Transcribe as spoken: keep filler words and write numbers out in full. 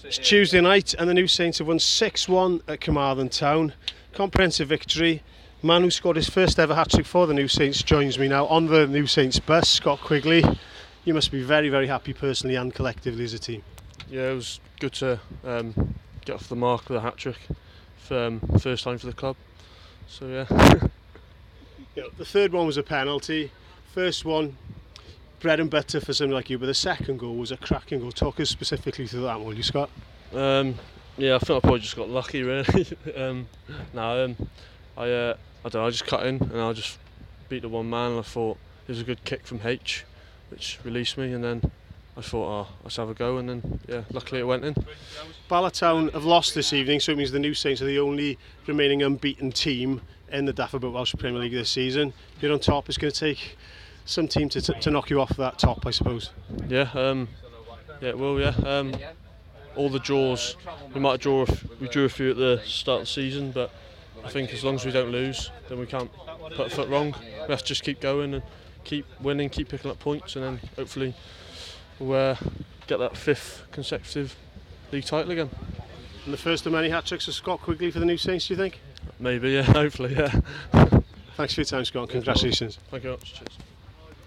It's Tuesday night and the New Saints have won six one at Carmarthen Town. Comprehensive victory. Man who scored his first ever hat-trick for the New Saints joins me now on the New Saints bus, Scott Quigley. You must be very, very happy personally and collectively as a team. Yeah, it was good to um, get off the mark with a hat-trick for um, first time for the club. So yeah. You know, the third one was a penalty. First one, bread and butter for somebody like you, but the second goal was a cracking goal. Talk us specifically through that one, will you, Scott? Um, yeah, I think I probably just got lucky, really. um, no, um, I, uh, I don't know, I just cut in and I just beat the one man and I thought it was a good kick from H, which released me, and then I thought, oh, let's have a go, and then, yeah, luckily it went in. Bala Town have lost this evening, so it means the New Saints are the only remaining unbeaten team in the Dafferbrook Welsh Premier League this season. You're on top, it's going to take some team to, t to knock you off that top, I suppose. Yeah, um, yeah, it will, yeah. Um, all the draws, we might draw, a f we drew a few at the start of the season, but I think as long as we don't lose, then we can't put a foot wrong. We have to just keep going and keep winning, keep picking up points, and then hopefully we'll uh, get that fifth consecutive league title again. And the first of many hat-tricks of Scott Quigley for the New Saints, do you think? Maybe, yeah, hopefully, yeah. Thanks for your time, Scott, and congratulations. Thank you very much. Cheers.